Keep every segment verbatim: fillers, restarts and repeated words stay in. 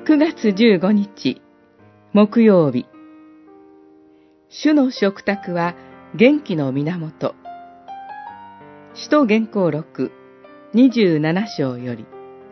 くがつじゅうごにち、木曜日。主の食卓は元気の源。使徒元行録にじゅうななしょうより。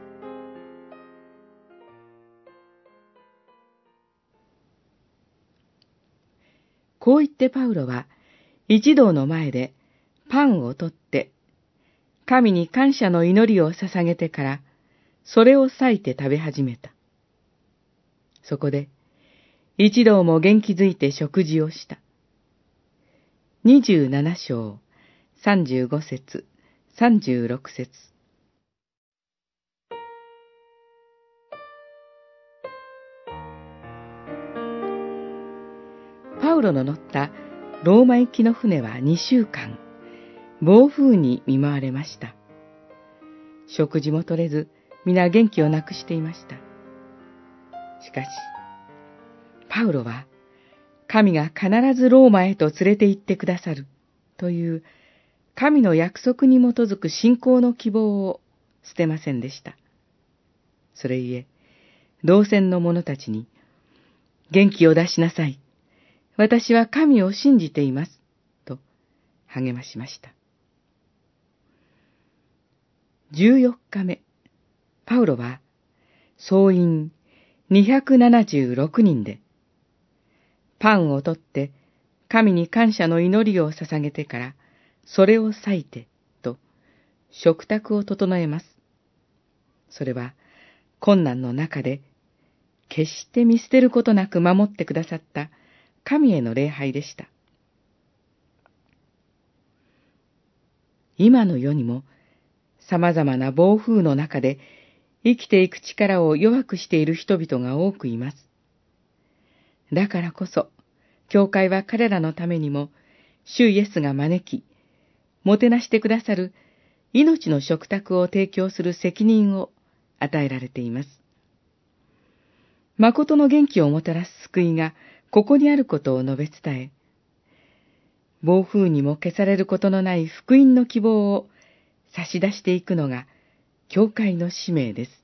こう言ってパウロは一同の前でパンを取って神に感謝の祈りを捧げてからそれを裂いて食べ始めた。そこで一同も元気づいて食事をした。にじゅうななしょうさんじゅうごせつさんじゅうろくせつ。パウロの乗ったローマ行きの船はにしゅうかん暴風に見舞われました。食事も取れず皆元気をなくしていました。しかしパウロは神が必ずローマへと連れて行ってくださるという神の約束に基づく信仰の希望を捨てませんでした。それゆえ同船の者たちに元気を出しなさい。私は神を信じていますと励ましました。じゅうよっかめ、パウロは総員にひゃくななじゅうろくにんでパンを取って神に感謝の祈りを捧げてからそれを裂いてと食卓を整えます。それは困難の中で決して見捨てることなく守ってくださった神への礼拝でした。今の世にも様々な暴風の中で生きていく力を弱くしている人々が多くいます。だからこそ、教会は彼らのためにも、主イエスが招き、もてなしてくださる命の食卓を提供する責任を与えられています。誠の元気をもたらす救いがここにあることを述べ伝え、暴風にも消されることのない福音の希望を差し出していくのが教会の使命です。